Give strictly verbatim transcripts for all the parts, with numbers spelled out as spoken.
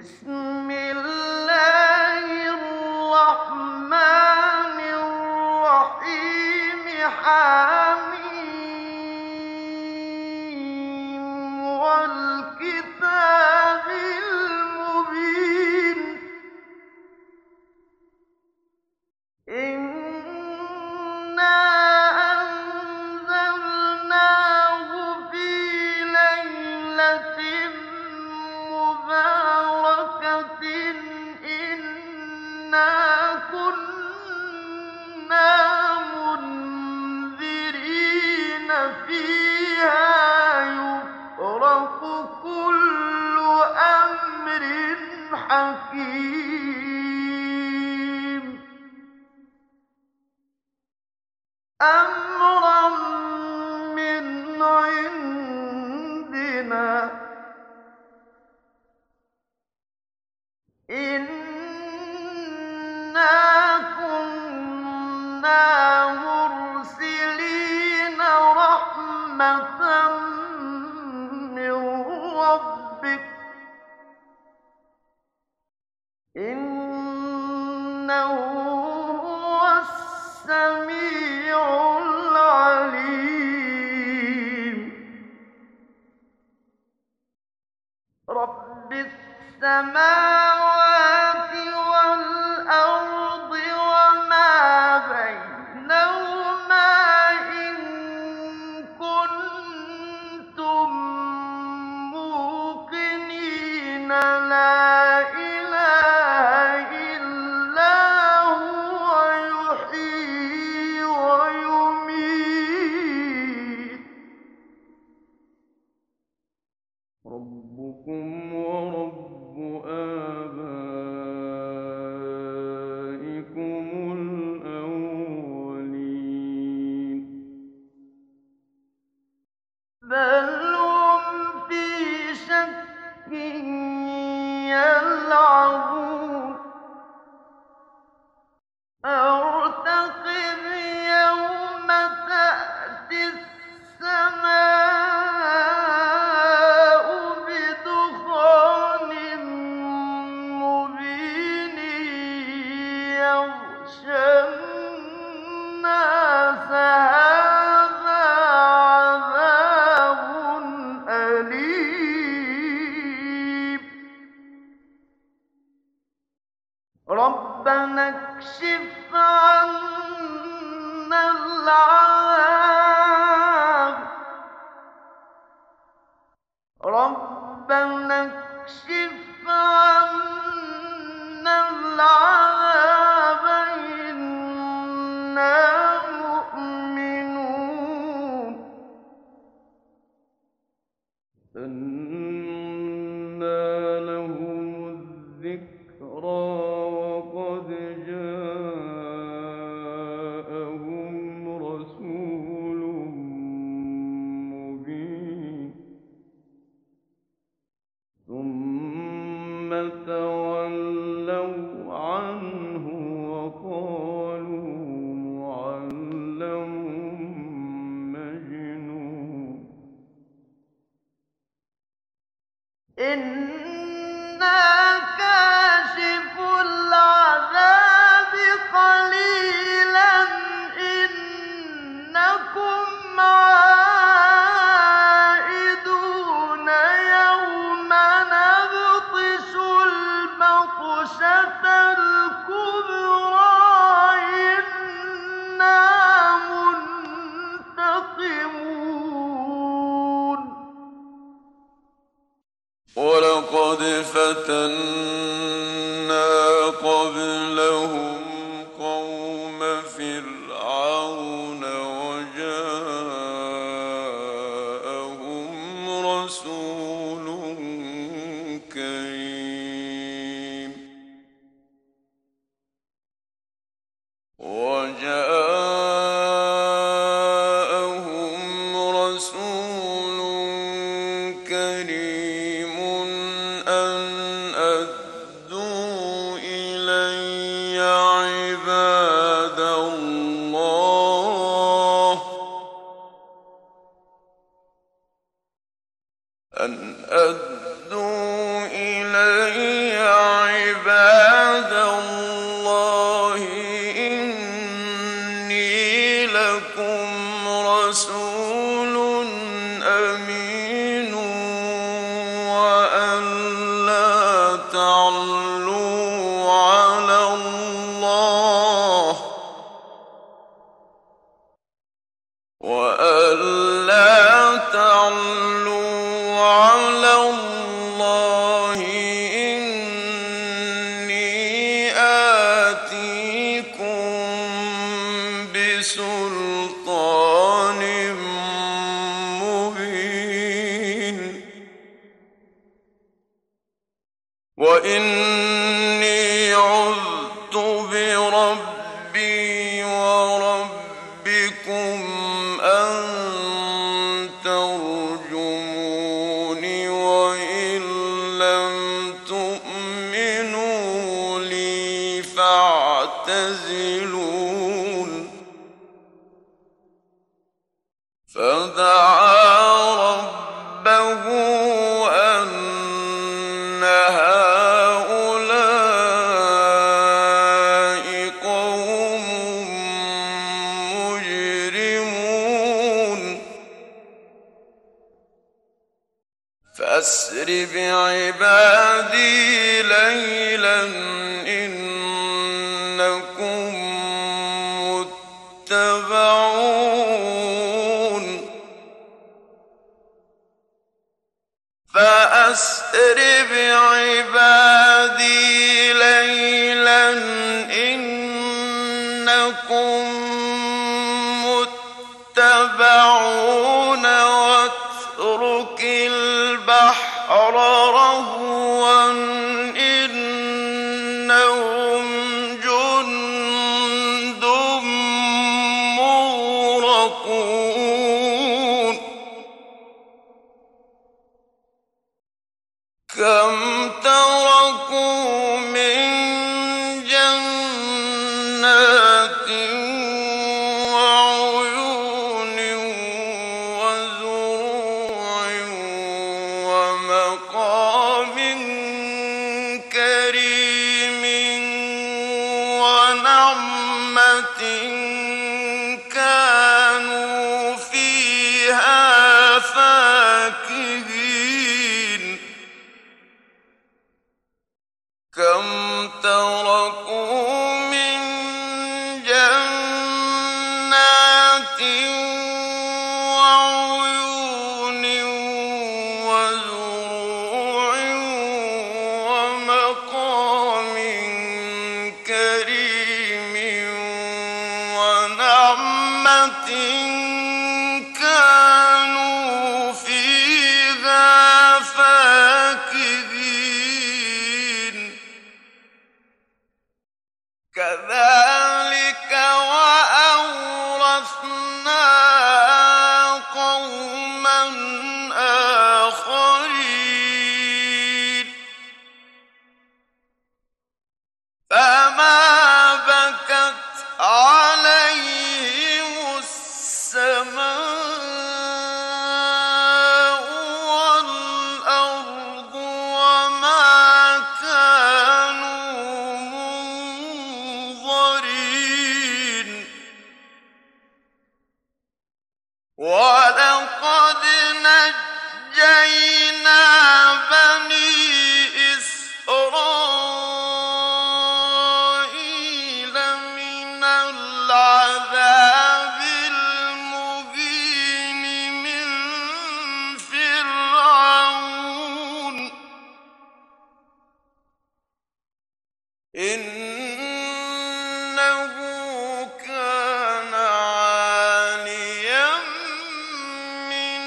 بسم الله الرحمن الرحيم حميم والكتاب المبين إنا أنزلناه في ليلة مباركة إنا كنا منذرين فيها يفرق كل أمر حكيم أمرا من عندنا إنا كنا مرسلين رحمة من ربك إنه هو السميع العليم رب السماوات والأرض وما بينهما إن كنتم موقنين لا إله إلا هو يحيي ويميت ربكم ورب آبائكم الأولين بل هم في شك يلعبون ارتقب يوم تأتي السماء بدخان مبين يغشى الناس هذا عذاب أليم ربنا اكشف عنا العذاب ربنا اكشف عنا العذاب إنا مؤمنون أنى لهم الذكرى وقد جاءهم رسول مبين ثم تولوا عنه وقالوا معلم مجنون إنا كاشف العذاب قليلا إنكم عائدون يوم نبطش البطشة الكبرى إنا منتقمون ولقد فتنا قبلهم قوم فرعون وجاءهم رسول كريم وجاءهم رسول كريم أن أدوا إلي عباد الله أن أدوا إلي تعلوا على الله وألا تعلوا على الله إني آتيكم بسلطان مبين وإني عذت بربي وربكم أن ترجموني وإن لم تؤمنوا لي فاعتزلون فدعا ربه أن هؤلاء قوم مجرمون فأسر بعبادي ليلا إنكم متبعون فأسر بعبادي ليلا إنكم متبعون واترك البحر رهوا إنهم جند مغرقون كم تركوا من جنات وعيون وزروع ومقام كريم ونعمة كانوا فيها فاكهين كم تركوا من جنات وعيون وزروع ومقام كريم ونعمة كانوا فيها فاكهين كذلك وأورثناها قوما آخرين فما بكت عليهم السماء والأرض وما كانوا منظرين ولقد نجينا بني إسرائيل من العذاب المهين من فرعون إنه كان عاليا من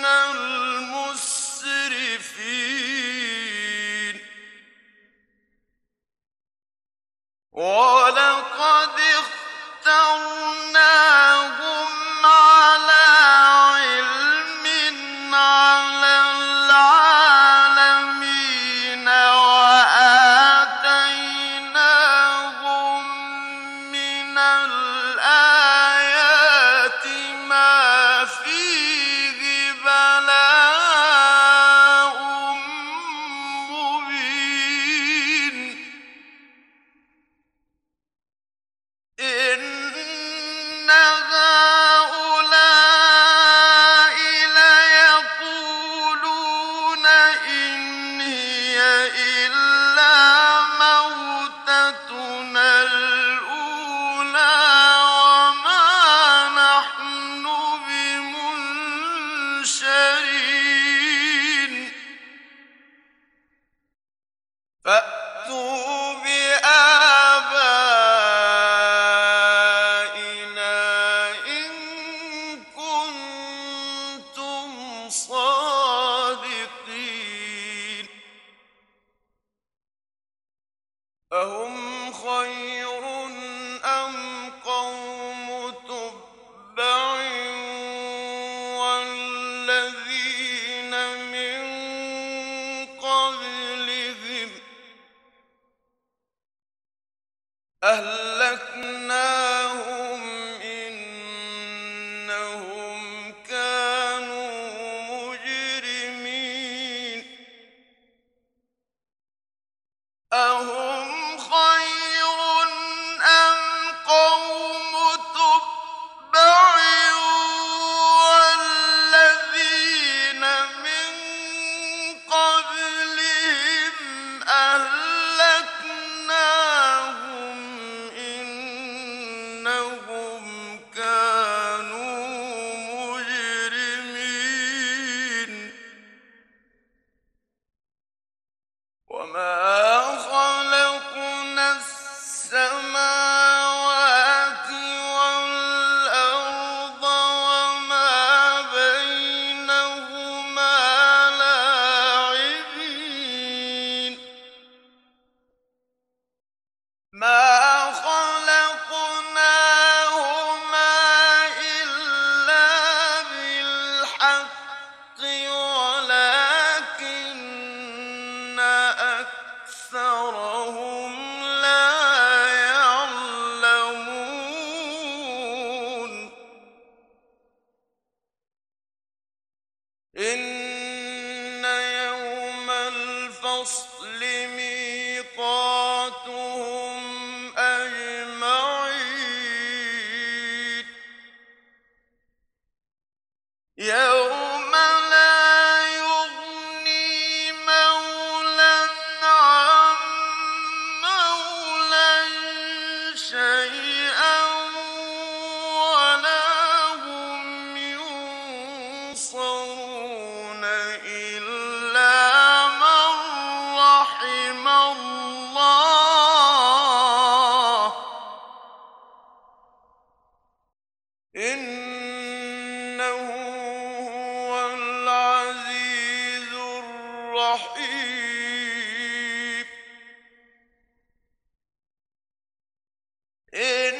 المسرفين ولقد اخترناهم على علم على العالمين وآتيناهم من الآيات ما فيه بلاء مبين إن فأتوا بآبائنا إن كنتم صادقين أهم خير أم قوم تبع والذين من قبلهم أهلكناهم إنهم كانوا مجرمين أهم خير أم قوم تبع والذين من قبلهم أهلكناهم إنهم كانوا مجرمين وما خلقنا السماوات والأرض وما بينهما لاعبين ما خلقناهما إلا بالحق ولكن أكثرهم لا يعلمون إن يوم الفصل ميقاتهم أجمعين يوم لا يغني مولى عن مولى شيئا ولا هم ينصرون إلا من رحم الله إنه هو العزيز الرحيم إن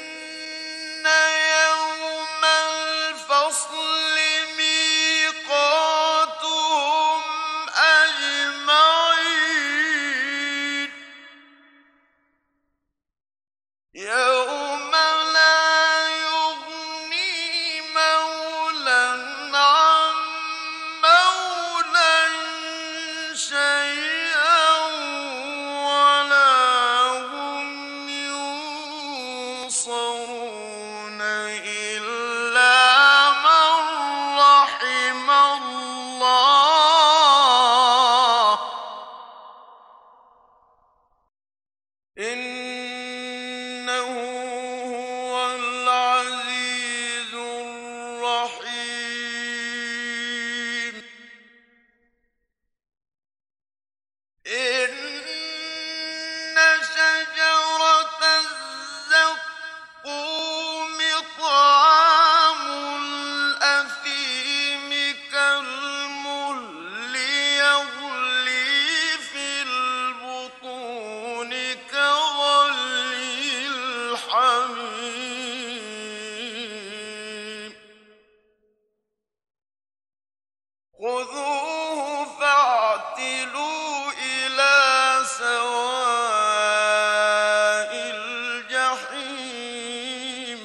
يوم الفصل ميقاتهم أجمعين يوم لا يغني مولى عن مولى شيئا ولا هم ينصرون إلا من رحم الله إنه هو العزيز الرحيم إن شجرة الزقوم طعام الأثيم كالمهل يغلي في البطون كغلي الحميم خذوه فاعتلوا إلى سواء الجحيم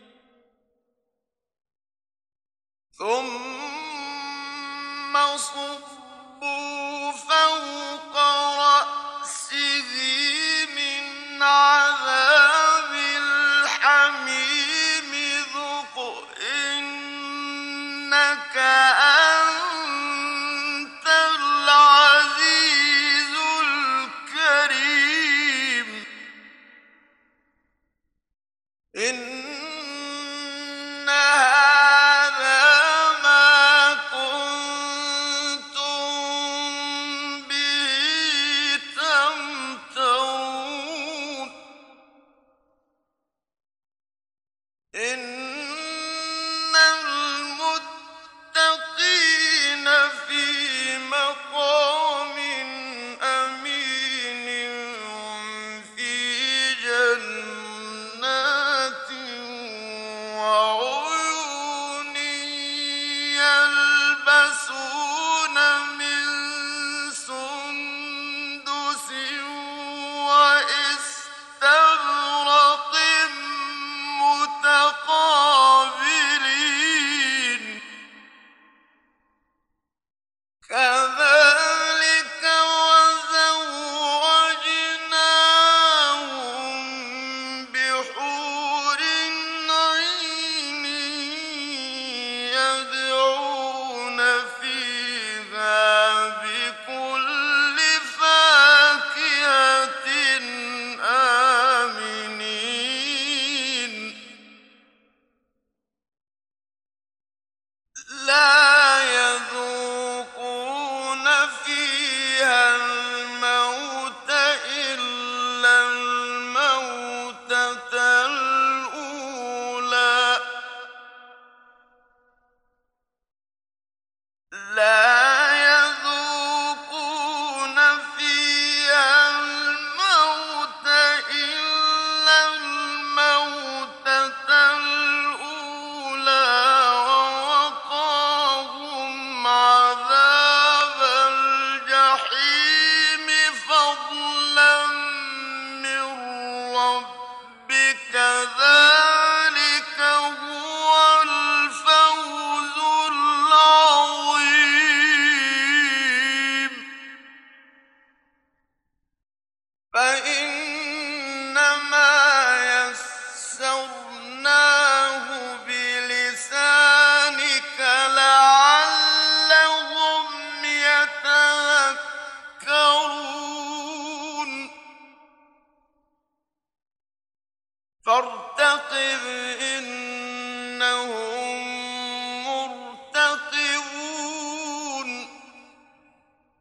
ثم صبوا فوق رأسه من عذاب الحميم ذق إنك أنت العزيز الكريم إن هذا ما كنتم به فإن